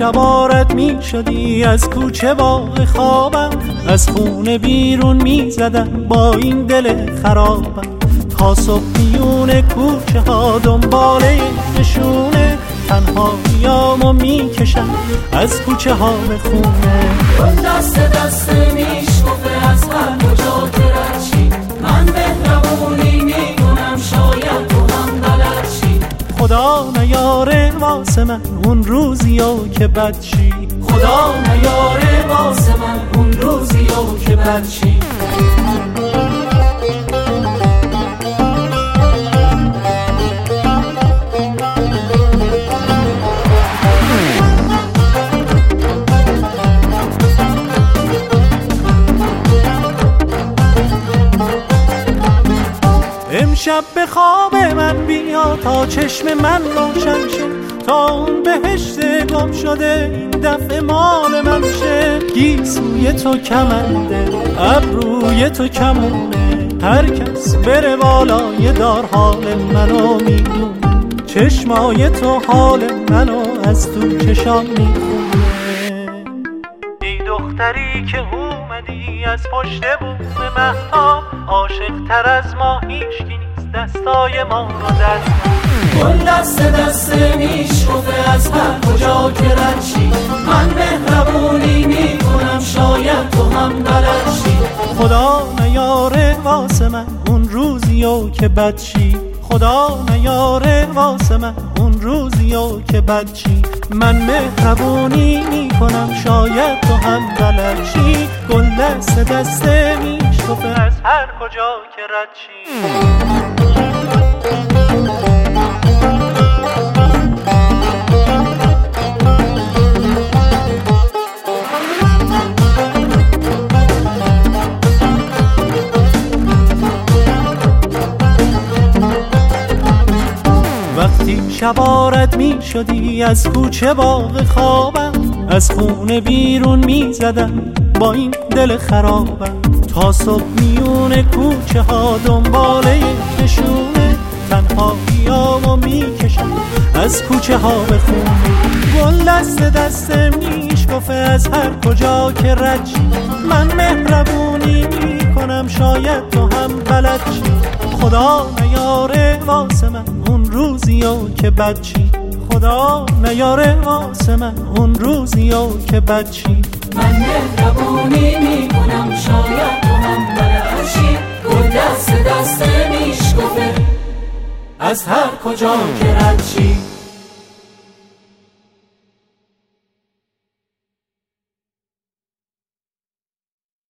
شبارت می شدی از کوچه باغ خوابم، از خونه بیرون می زدم با این دل خرابم. تا صبح میون کوچه ها دنباله نشونه، تنهاییامو می کشم از کوچه ها به خونه. گل دست دست میشکفه از هر کجا که رد شی، من مهربونی میکنم شاید تو هم بلد شی. خدا نیاره واسه من اون روزیو که بد شی، خدا نیاره واسه من اون روزیو که بد شی. امشب به خواب من بیا تا چشم من روشن شه، تا اون بهشت گم شده این دفعه مال من شه. گیسوی تو کمنده ابروی تو کمونه، هر کس بره بالای دار حال منو میدونه. چشمای تو حال منو از تو چشام میخونه. ای دختری که اومدی از پشت بوم مهتاب، عاشق تر از ما هیچکی نیست دستای ما رو دست. گل دست دست میشکفه از هر کجا که رد شی، من مهربونی میکنم شاید تو هم بلد شی. خدا نیاره واسه من اون روزیو که بد شی، خدا نیاره واسه من اون روزیو که بد شی. من مهربونی میکنم شاید تو هم بلد شی. گل دست دست میشکفه از هر کجا که رد شی. وقتی شبارت می شدی از کوچه باغ خوابم، از خونه بیرون می زدم با این دل خرابم. تا صبح میون کوچه ها دنباله نشونه، تنهاییامو می کشم از کوچه ها به خونه. گل دست دست میشکفه از هر کجا که رد شی، من مهربونی می کنم شاید تو هم بلد شی. خدا نیاره واسه من اون روزیو که بد شی، خدا نیاره واسه من اون روزیو که بد شی. من مهربونی میکنم شاید تو هم بلد شی. گل دست دست میشکفه از هر کجا که رد شی.